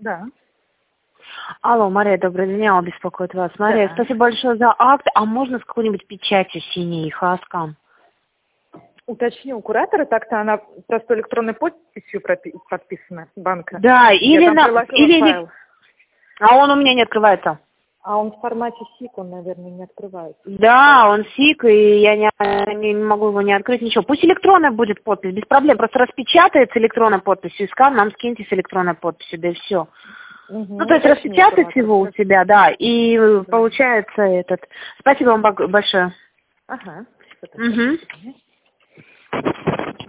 Да. Алло, Мария, добрый день, Алла беспокоит вас. Мария, Да. спасибо большое за акт. А можно с какой-нибудь печатью синей, хаскам? Уточню у куратора, так-то она просто электронной подписью подписана банка. Да, или Я там на... приложила файл. А он у меня не открывается. А он в формате СИК, он, наверное, не открывается. Да, он СИК, и я не могу его не открыть, ничего. Пусть электронная будет подпись, без проблем. Просто распечатается электронной подписью, и скан нам скиньте с электронной подписью, да и все. Угу. Ну, то есть распечатать его у себя, да, и получается этот... Спасибо вам большое. Ага. Угу.